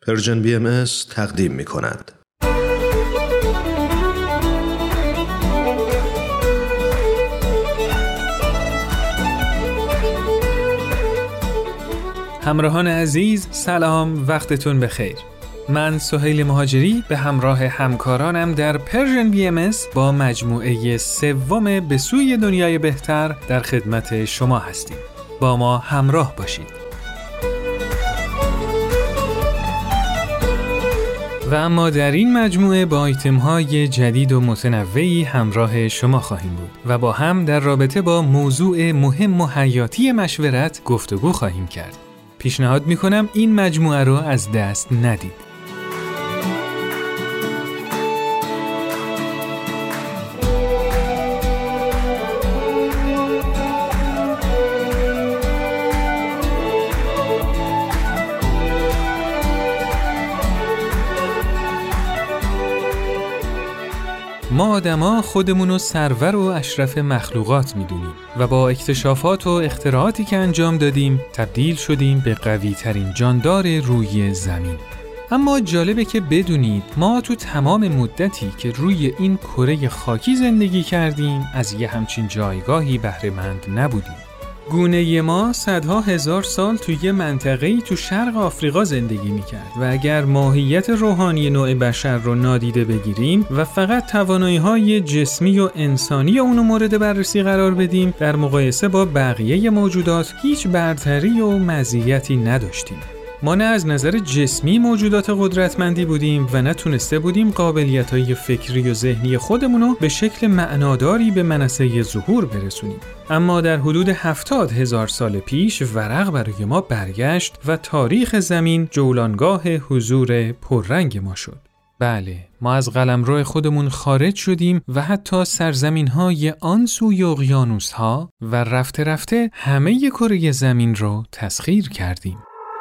پرژن BMS تقدیم می‌کند. همراهان عزیز، سلام، وقتتون بخیر. من سهیل مهاجری به همراه همکارانم در پرژن BMS با مجموعه سوم به سوی دنیای بهتر در خدمت شما هستیم. با ما همراه باشید. و اما در این مجموعه با آیتم‌های جدید و متنوعی همراه شما خواهیم بود و با هم در رابطه با موضوع مهم و حیاتی مشورت گفتگو خواهیم کرد. پیشنهاد می‌کنم این مجموعه رو از دست ندید. ما آدما خودمونو سرور و اشرف مخلوقات میدونیم و با اکتشافات و اختراعاتی که انجام دادیم تبدیل شدیم به قوی ترین جاندار روی زمین. اما جالبه که بدونید ما تو تمام مدتی که روی این کره خاکی زندگی کردیم از یه همچین جایگاهی بهره مند نبودیم. گونه ما صدها هزار سال توی یه منطقه‌ای تو شرق آفریقا زندگی می‌کرد و اگر ماهیت روحانی نوع بشر رو نادیده بگیریم و فقط توانایی‌های جسمی و انسانی اونو مورد بررسی قرار بدیم، در مقایسه با بقیه موجودات هیچ برتری و مزیتی نداشتیم. ما نه از نظر جسمی موجودات قدرتمندی بودیم و نه تونسته بودیم قابلیت‌های فکری و ذهنی خودمونو به شکل معناداری به منصه ظهور برسونیم. اما در حدود 70,000 سال پیش ورق برای ما برگشت و تاریخ زمین جولانگاه حضور پررنگ ما شد. بله، ما از قلمرو خودمون خارج شدیم و حتی سرزمین‌های آن سوی اقیانوس‌ها و رفته رفته همه کره زمین رو تسخیر کردیم.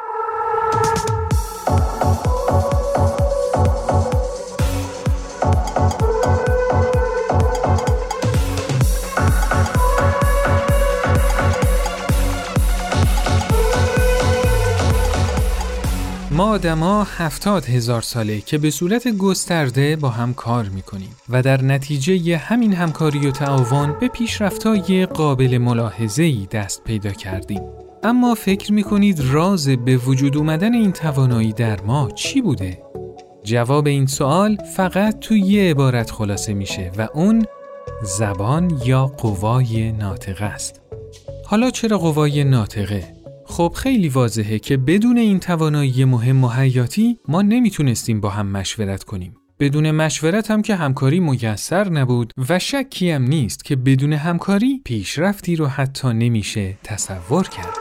ما آدما 70,000 ساله که به صورت گسترده با هم کار میکنیم و در نتیجه همین همکاری و تعاون به پیشرفت‌های قابل ملاحظه‌ای دست پیدا کردیم. اما فکر میکنید راز به وجود اومدن این توانایی در ما چی بوده؟ جواب این سوال فقط توی یه عبارت خلاصه میشه و اون زبان یا قوای ناطقه است. حالا چرا قوای ناطقه؟ خب خیلی واضحه که بدون این توانایی مهم و حیاتی ما نمیتونستیم با هم مشورت کنیم. بدون مشورت هم که همکاری میسر نبود و شکی هم نیست که بدون همکاری پیشرفتی رو حتی نمیشه تصور کرد.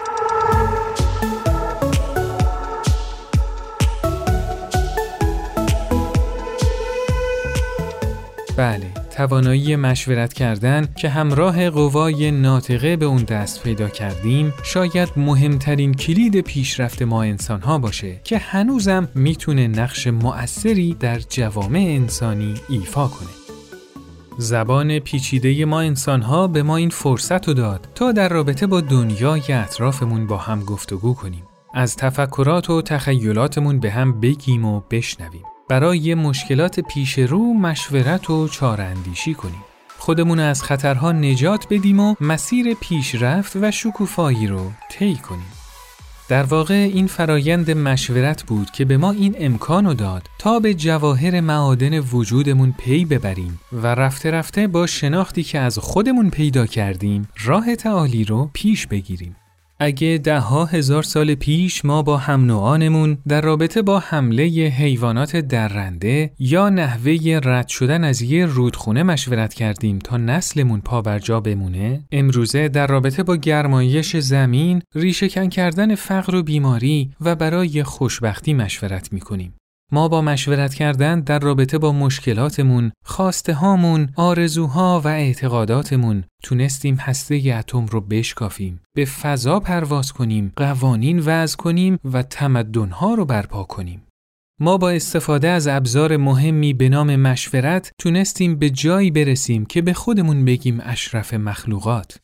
بله، توانایی مشورت کردن که همراه قوای ناطقه به اون دست پیدا کردیم شاید مهمترین کلید پیشرفت ما انسان‌ها باشه که هنوزم میتونه نقش مؤثری در جوامع انسانی ایفا کنه. زبان پیچیده ما انسان‌ها به ما این فرصت رو داد تا در رابطه با دنیای اطرافمون با هم گفتگو کنیم. از تفکرات و تخیلاتمون به هم بگیم و بشنویم. برای مشکلات پیش رو مشورت و چاره‌اندیشی کنیم. خودمون از خطرها نجات بدیم و مسیر پیشرفت و شکوفایی رو طی کنیم. در واقع این فرایند مشورت بود که به ما این امکان رو داد تا به جواهر معادن وجودمون پی ببریم و رفته رفته با شناختی که از خودمون پیدا کردیم راه تعالی رو پیش بگیریم. اگه 10,000 سال پیش ما با هم نوعانمون در رابطه با حمله حیوانات درنده یا نحوه رد شدن از یه رودخونه مشورت کردیم تا نسلمون پابرجا بمونه، امروزه در رابطه با گرمایش زمین، ریشه‌کن کردن فقر و بیماری و برای خوشبختی مشورت می‌کنیم. ما با مشورت کردن در رابطه با مشکلاتمون، خواسته هامون، آرزوها و اعتقاداتمون تونستیم هسته اتم رو بشکافیم، به فضا پرواز کنیم، قوانین وضع کنیم و تمدن‌ها رو برپا کنیم. ما با استفاده از ابزار مهمی به نام مشورت تونستیم به جایی برسیم که به خودمون بگیم اشرف مخلوقات.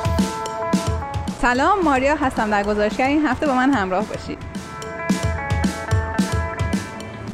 سلام، ماریا هستم در گزارشگر این هفته با من همراه باشید.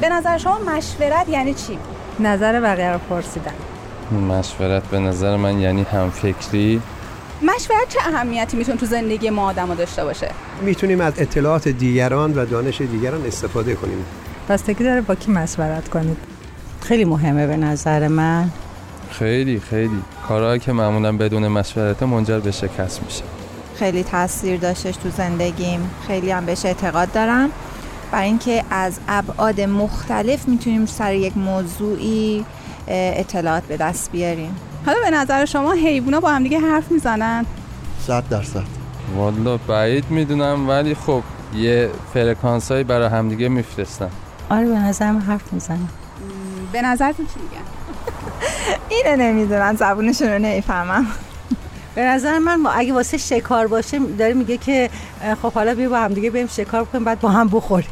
به نظر شما مشورت یعنی چی؟ نظر بقیه رو پرسیدن. مشورت به نظر من یعنی همفکری. مشورت چه اهمیتی میتونه تو زندگی ما آدم‌ها داشته باشه؟ میتونیم از اطلاعات دیگران و دانش دیگران استفاده کنیم. بستگی داره با کی مشورت کنید. خیلی مهمه به نظر من. خیلی کارهایی که معمولا بدون مشورت منجر به شکست میشه. خیلی تاثیر داشتش تو زندگیم، خیلی هم بهش اعتقاد دارم، برای اینکه از ابعاد مختلف میتونیم سر یک موضوعی اطلاعات به دست بیاریم. حالا به نظر شما حیوونا با هم دیگه حرف میزنن؟ 100%. والا بعید میدونم، ولی خب یه فرکانسایی برای همدیگه میفرستن. آره به نظرم حرف میزنن. به نظرتون چی میگن؟ اینو نمیدونم، زبونشون رو نمیفهمم. به نظر من اگه واسه شکار باشه داره میگه که خب حالا بیا با هم دیگه بریم شکار کنیم بعد با هم بخوریم.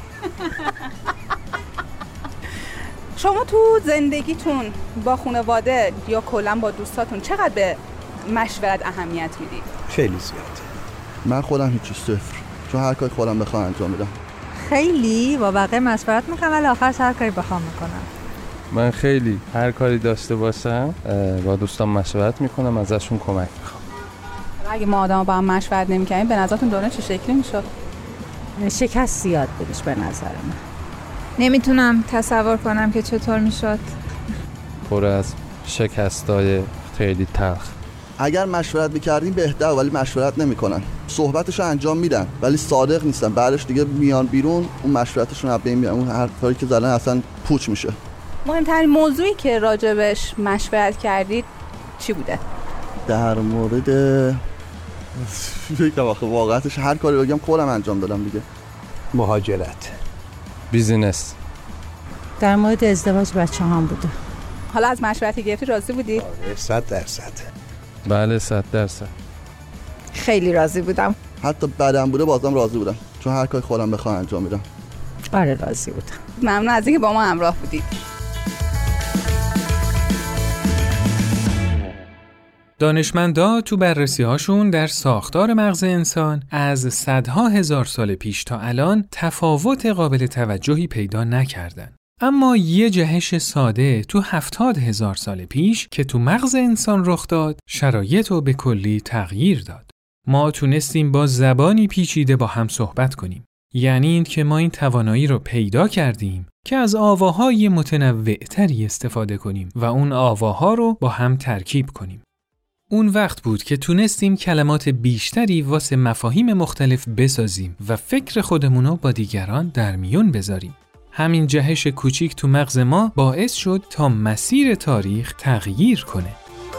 شما تو زندگیتون با خانواده یا کلا با دوستاتون چقدر به مشورت اهمیت میدید؟ خیلی زیاد. من خودم هیچی، صفر. چون هر کاری خودم بخوام انجام میدم. خیلی با بقیه مشورت میکنم ولی آخرش هر کاری بخوام میکنم. من خیلی هر کاری داشته باشم با دوستان مشورت میکنم، ازشون کمک میخوام. اگه ما آدم با هم مشورت نمیکنیم به نظرتون دنیا چه شکلی میشد؟ شکست زیاد بدش به نظر من. نمیتونم تصور کنم که چطور میشد. پر از شکستای خیلی تلخ. اگر مشورت میکردیم بهتر، ولی مشورت نمیکنن. صحبتشو انجام میدن ولی صادق نیستن. بعدش دیگه میان بیرون اون مشورتشون از بین میره. اون هر کاری که زدن اصلا پوچ میشه. مهمترین موضوعی که راجبش مشورت کردید چی بوده؟ در مورد فکر واقعیتش هر کاری بگم خودم انجام دادم دیگه. مهاجرت، بیزینس. در مورد ازدواج بچه هم بوده. حالا از مشورتی گرفتی راضی بودی؟ 100%. بله 100%. خیلی راضی بودم. حتی بعدم بوده بازم راضی بودم، چون هر کاری خودم بخوام انجام میدم. آره راضی بودم. ممنون از اینکه با ما همراه بودید. دانشمندا تو بررسی‌هاشون در ساختار مغز انسان از صدها هزار سال پیش تا الان تفاوت قابل توجهی پیدا نکردن. اما یه جهش ساده تو 70,000 سال پیش که تو مغز انسان رخ داد، شرایط رو به کلی تغییر داد. ما تونستیم با زبانی پیچیده با هم صحبت کنیم. یعنی این که ما این توانایی رو پیدا کردیم که از آواهای متنوع‌تری استفاده کنیم و اون آواها رو با هم ترکیب کنیم. اون وقت بود که تونستیم کلمات بیشتری واسه مفاهیم مختلف بسازیم و فکر خودمونو با دیگران در میون بذاریم. همین جهش کوچیک تو مغز ما باعث شد تا مسیر تاریخ تغییر کنه.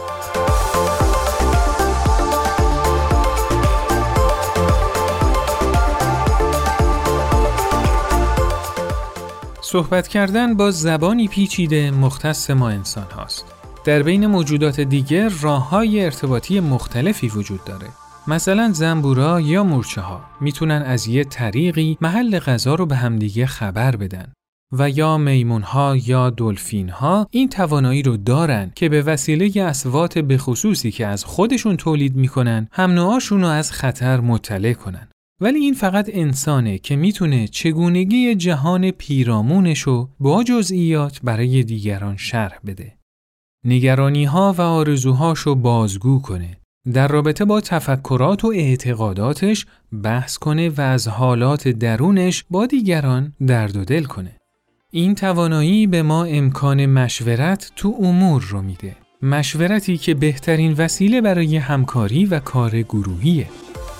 صحبت کردن با زبانی پیچیده مختص ما انسان هاست. در بین موجودات دیگر راه‌های ارتباطی مختلفی وجود داره. مثلا زنبورا یا مورچه‌ها میتونن از یه طریقی محل غذا رو به همدیگه خبر بدن. و یا میمون‌ها یا دلفین‌ها این توانایی رو دارن که به وسیله اصوات بخصوصی که از خودشون تولید میکنن هم نوعاشون رو از خطر مطلع کنن. ولی این فقط انسانه که میتونه چگونگی جهان پیرامونشو با جزئیات برای دیگران شرح بده. نگرانی‌ها و آرزوهاشو بازگو کنه. در رابطه با تفکرات و اعتقاداتش بحث کنه و از حالات درونش با دیگران درد و دل کنه. این توانایی به ما امکان مشورت تو امور رو میده. مشورتی که بهترین وسیله برای همکاری و کار گروهیه.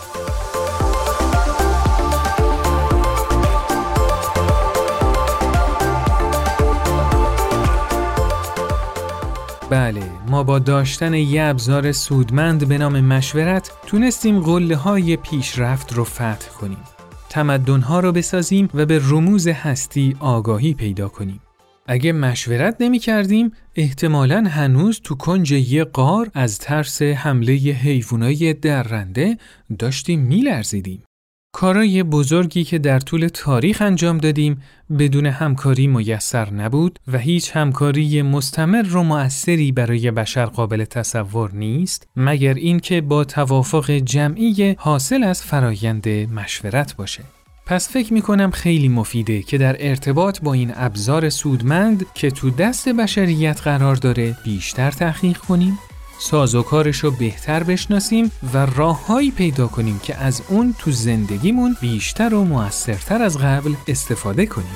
بله، ما با داشتن یه ابزار سودمند به نام مشورت تونستیم قله‌های پیشرفت رو فتح کنیم. تمدن‌ها رو بسازیم و به رموز هستی آگاهی پیدا کنیم. اگه مشورت نمی کردیم، احتمالاً هنوز تو کنج یه غار از ترس حمله حیوانای درنده داشتیم می‌لرزیدیم. کارای بزرگی که در طول تاریخ انجام دادیم بدون همکاری میسر نبود و هیچ همکاری مستمر و مؤثری برای بشر قابل تصور نیست مگر اینکه با توافق جمعی حاصل از فرایند مشورت باشه. پس فکر میکنم خیلی مفیده که در ارتباط با این ابزار سودمند که تو دست بشریت قرار داره بیشتر تحقیق کنیم، سازوکارش رو بهتر بشناسیم و راههایی پیدا کنیم که از اون تو زندگیمون بیشتر و مؤثرتر از قبل استفاده کنیم.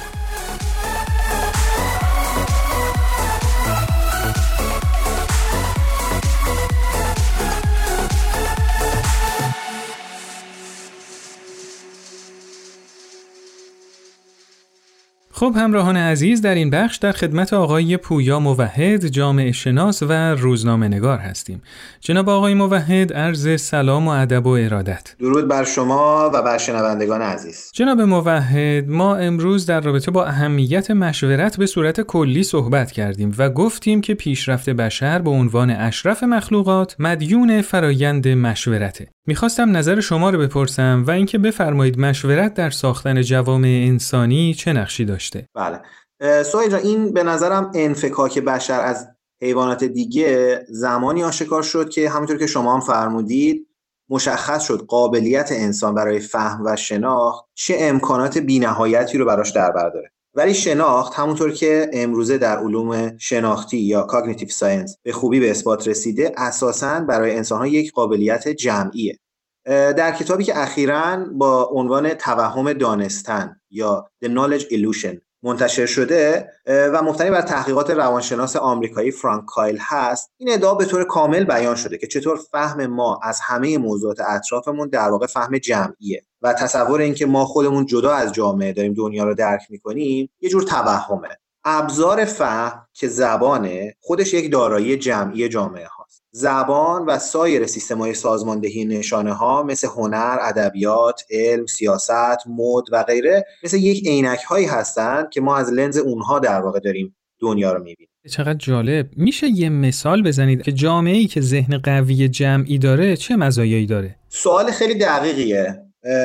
خب همراهان عزیز، در این بخش در خدمت آقای پویا موحد، جامعه شناس و روزنامه نگار هستیم. جناب آقای موحد، عرض سلام و ادب و ارادت. درود بر شما و بر شنوندگان عزیز. جناب موحد، ما امروز در رابطه با اهمیت مشورت به صورت کلی صحبت کردیم و گفتیم که پیشرفت بشر به عنوان اشرف مخلوقات مدیون فرایند مشورته. میخواستم نظر شما رو بپرسم و اینکه بفرمایید مشورت در ساختن جوامع انسانی چه نقشی داشته؟ بله. سهیل جان، این به نظرم انفکاک بشر از حیوانات دیگه زمانی آشکار شد که همونطور که شما هم فرمودید مشخص شد قابلیت انسان برای فهم و شناخت چه امکانات بی‌نهایتی رو براش در بر داره. ولی شناخت همونطور که امروزه در علوم شناختی یا کاگنیتیو ساینس به خوبی به اثبات رسیده، اساساً برای انسان‌ها یک قابلیت جمعیه. در کتابی که اخیراً با عنوان توهم دانستن یا The Knowledge Illusion منتشر شده و مبتنی بر تحقیقات روانشناس آمریکایی فرانک کایل هست، این ادعا به طور کامل بیان شده که چطور فهم ما از همه موضوعات اطرافمون در واقع فهم جمعیه و تصور این که ما خودمون جدا از جامعه داریم دنیا رو درک می‌کنیم یه جور توهمه. ابزار فهم که زبانه خودش یک دارایی جمعی جامعه هاست. زبان و سایر سیستم‌های سازماندهی نشانه‌ها مثل هنر، ادبیات، علم، سیاست، مد و غیره مثل یک عینک‌هایی هستند که ما از لنز اونها در واقع داریم دنیا رو می‌بینیم. چقدر جالب. میشه یه مثال بزنید که جامعه‌ای که ذهن قوی جمعی داره چه مزایایی داره؟ سوال خیلی دقیقیه.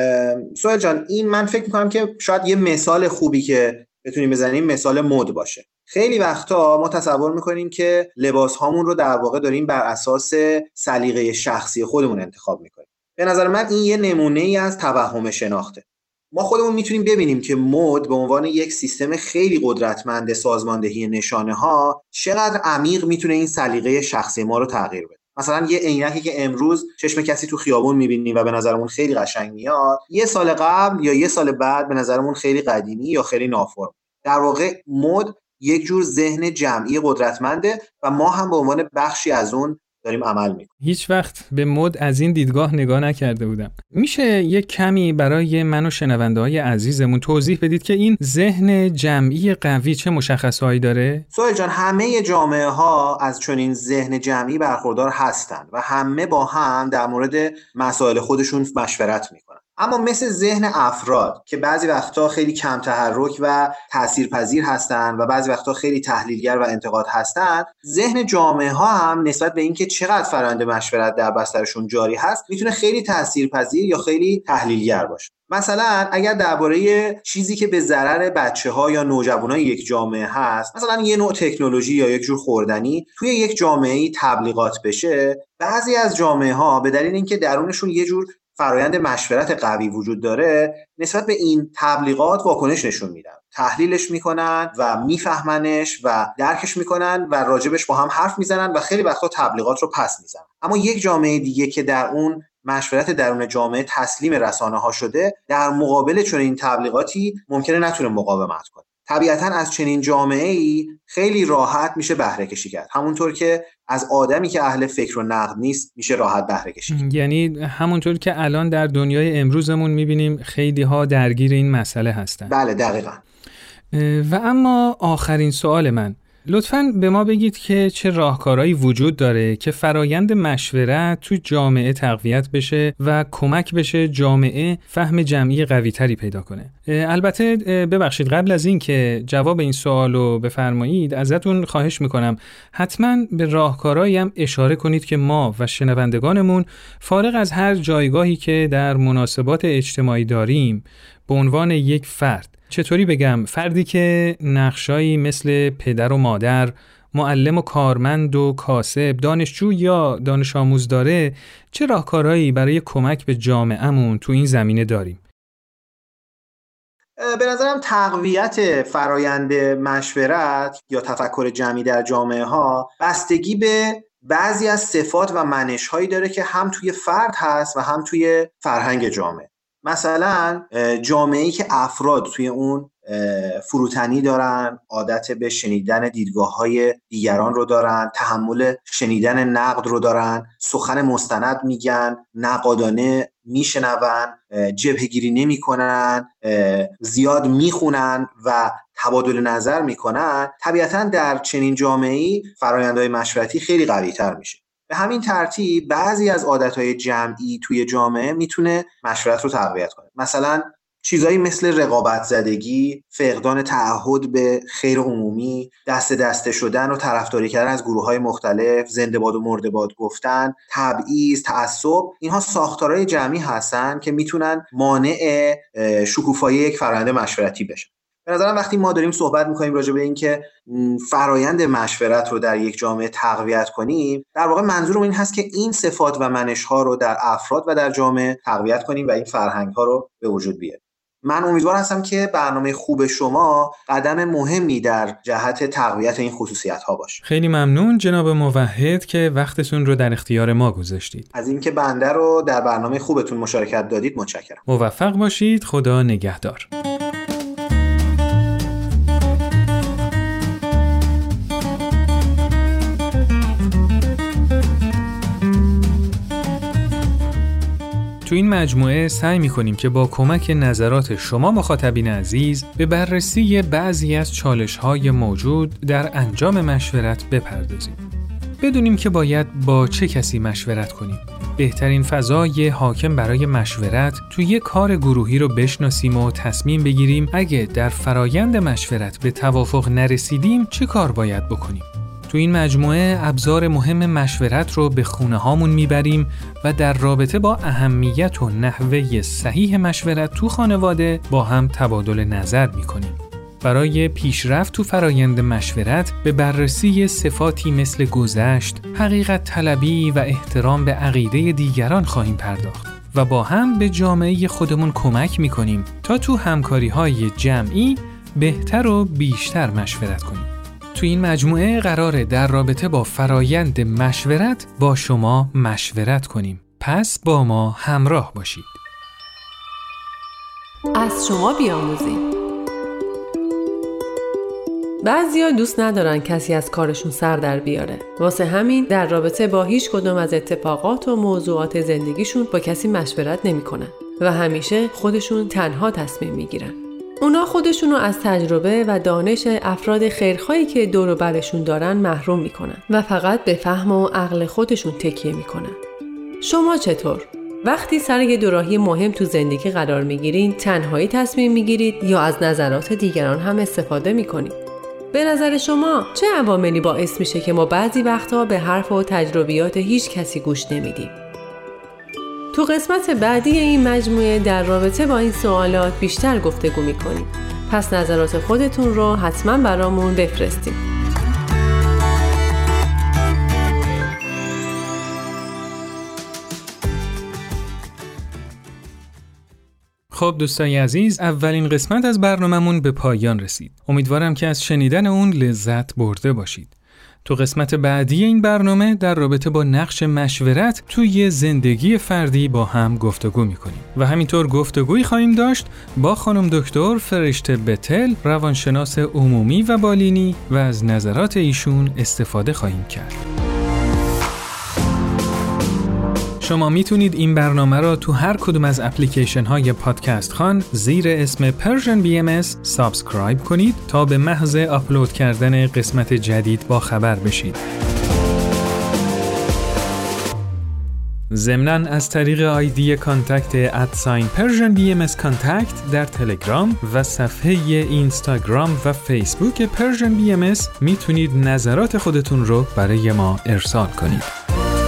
سهیل جان، این من فکر می‌کنم که شاید یه مثال خوبی که بتونیم بزنیم مثال مد باشه. خیلی وقتا ما تصور میکنیم که لباس هامون رو در واقع داریم بر اساس سلیقه شخصی خودمون انتخاب میکنیم. به نظر من این یه نمونه ای از توهم شناخته. ما خودمون میتونیم ببینیم که مد به عنوان یک سیستم خیلی قدرتمند سازماندهی نشانه ها چقدر عمیق میتونه این سلیقه شخصی ما رو تغییر بده. مثلا یه عینکی که امروز چشم کسی تو خیابون میبینیم و به نظرمون خیلی قشنگ میاد، یه سال قبل یا یه سال بعد به نظرمون خیلی قدیمی یا خیلی نافرم. در واقع مد یک جور ذهن جمعی قدرتمنده و ما هم به عنوان بخشی از اون داریم عمل میکنیم. هیچ وقت به مد از این دیدگاه نگاه نکرده بودم. میشه یک کمی برای من و شنونده‌های عزیزمون توضیح بدید که این ذهن جمعی قوی چه مشخصهایی داره؟ سهیل جان، همه جامعه ها از چنین ذهن جمعی برخوردار هستند و همه با هم در مورد مسائل خودشون مشورت میکنن. اما مثل ذهن افراد که بعضی وقتا خیلی کم تحرک و تاثیرپذیر هستن و بعضی وقتا خیلی تحلیلگر و انتقاد هستن، ذهن جامعه ها هم نسبت به اینکه چقدر فرآیند مشورت در بسترشون جاری هست میتونه خیلی تاثیرپذیر یا خیلی تحلیلگر باشه. مثلا اگر درباره چیزی که به ضرر بچه‌ها یا نوجوانای یک جامعه هست، مثلا یه نوع تکنولوژی یا یک جور خوردنی توی یک جامعه‌ای تبلیغات بشه، بعضی از جامعه‌ها به دلیل اینکه درونشون یه جور فرآیند مشورت قوی وجود داره نسبت به این تبلیغات واکنش نشون میدن، تحلیلش میکنن و میفهمنش و درکش میکنن و راجبش با هم حرف میزنن و خیلی وقتا تبلیغات رو پس میزنن. اما یک جامعه دیگه که در اون مشورت درون جامعه تسلیم رسانه ها شده، در مقابل چنین تبلیغاتی ممکنه نتونه مقاومت کنه. طبیعتاً از چنین جامعه‌ای خیلی راحت میشه بهره کشی کرد، همونطور که از آدمی که اهل فکر و نقد نیست میشه راحت بهره کشی کرد. یعنی همونطور که الان در دنیای امروزمون میبینیم خیلی ها درگیر این مسئله هستن. بله دقیقاً. و اما آخرین سوال من، لطفاً به ما بگید که چه راهکارهایی وجود داره که فرایند مشورت تو جامعه تقویت بشه و کمک بشه جامعه فهم جمعی قوی‌تری پیدا کنه. البته ببخشید قبل از این که جواب این سوالو بفرمایید ازتون خواهش میکنم حتماً به راهکارهایی هم اشاره کنید که ما و شنوندگانمون فارغ از هر جایگاهی که در مناسبات اجتماعی داریم به عنوان یک فرد، چطوری بگم، فردی که نقشایی مثل پدر و مادر، معلم و کارمند و کاسب، دانشجو یا دانش آموز داره، چه راهکارهایی برای کمک به جامعه‌مون تو این زمینه داریم؟ به نظرم تقویت فرایند مشورت یا تفکر جمعی در جامعه ها بستگی به بعضی از صفات و منش هایی داره که هم توی فرد هست و هم توی فرهنگ جامعه. مثلا جامعه‌ای که افراد توی اون فروتنی دارن، عادت به شنیدن دیدگاه‌های دیگران رو دارن، تحمل شنیدن نقد رو دارن، سخن مستند میگن، نقادانه میشنون، جبهه‌گیری نمی‌کنن، زیاد میخونن و تبادل نظر میکنن، طبیعتاً در چنین جامعه‌ای فرآیندهای مشورتی خیلی قوی‌تر میشه. به همین ترتیب بعضی از عادتهای جمعی توی جامعه میتونه مشورت رو تقویت کنه. مثلا چیزایی مثل رقابت زدگی، فقدان تعهد به خیر عمومی، دست دسته شدن و طرفداری کردن از گروه‌های مختلف، زنده باد و مرده باد گفتن، تبعیض، تعصب، اینها ساختارهای جمعی هستن که میتونن مانع شکوفایی یک فرآیند مشورتی بشن. به نظرم وقتی ما داریم صحبت میکنیم راجع به این که فرایند مشورت رو در یک جامعه تقویت کنیم، در واقع منظورم این هست که این صفات و منش‌ها رو در افراد و در جامعه تقویت کنیم و این فرهنگ‌ها رو به وجود بیاریم. من امیدوار هستم که برنامه خوب شما قدم مهمی در جهت تقویت این خصوصیت‌ها باشه. خیلی ممنون جناب موحد که وقتتون رو در اختیار ما گذاشتید. از اینکه بنده رو در برنامه خوبتون مشارکت دادید متشکرم. موفق باشید. خدا نگهدار. تو این مجموعه سعی می‌کنیم که با کمک نظرات شما مخاطبین عزیز به بررسی بعضی از چالش‌های موجود در انجام مشورت بپردازیم. بدونیم که باید با چه کسی مشورت کنیم. بهترین فضای حاکم برای مشورت توی یک کار گروهی رو بشناسیم و تصمیم بگیریم اگه در فرایند مشورت به توافق نرسیدیم چه کار باید بکنیم. تو این مجموعه ابزار مهم مشورت رو به خونه هامون میبریم و در رابطه با اهمیت و نحوه صحیح مشورت تو خانواده با هم تبادل نظر میکنیم. برای پیشرفت تو فرایند مشورت به بررسی صفاتی مثل گذشت، حقیقت طلبی و احترام به عقیده دیگران خواهیم پرداخت و با هم به جامعه خودمون کمک میکنیم تا تو همکاری‌های جمعی بهتر و بیشتر مشورت کنیم. تو این مجموعه قراره در رابطه با فرایند مشورت با شما مشورت کنیم. پس با ما همراه باشید. از شما بیاموزیم. بعضیا دوست ندارن کسی از کارشون سر در بیاره. واسه همین در رابطه با هیچ کدوم از اتفاقات و موضوعات زندگیشون با کسی مشورت نمی‌کنن و همیشه خودشون تنها تصمیم میگیرن. اونا خودشونو از تجربه و دانش افراد خیرخواهی که دور و برشون دارن محروم میکنن و فقط به فهم و عقل خودشون تکیه میکنن. شما چطور؟ وقتی سر یه دوراهی مهم تو زندگی قرار میگیرین تنهایی تصمیم میگیرید یا از نظرات دیگران هم استفاده میکنید؟ به نظر شما چه عواملی باعث میشه که ما بعضی وقتا به حرف و تجربیات هیچ کسی گوش نمیدیم؟ تو قسمت بعدی این مجموعه در رابطه با این سوالات بیشتر گفتگو میکنیم. پس نظرات خودتون رو حتما برامون بفرستید. خب دوستای عزیز، اولین قسمت از برنامه‌مون به پایان رسید. امیدوارم که از شنیدن اون لذت برده باشید. تو قسمت بعدی این برنامه در رابطه با نقش مشورت توی زندگی فردی با هم گفتگو می‌کنیم و همینطور گفتگویی خواهیم داشت با خانم دکتر فرشته بتل، روانشناس عمومی و بالینی و از نظرات ایشون استفاده خواهیم کرد. شما میتونید این برنامه را تو هر کدوم از اپلیکیشن های پادکست خان زیر اسم Persian BMS سابسکرایب کنید تا به محض آپلود کردن قسمت جدید با خبر بشید. ضمناً از طریق آیدی کانتکت @Persian BMS Contact در تلگرام و صفحه اینستاگرام و فیسبوک Persian BMS میتونید نظرات خودتون رو برای ما ارسال کنید.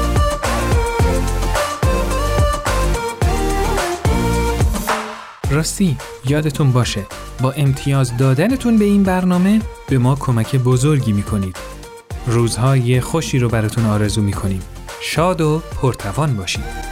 راستی یادتون باشه با امتیاز دادنتون به این برنامه به ما کمک بزرگی میکنید. روزهای خوشی رو براتون آرزو میکنیم. شاد و پرتوان باشید.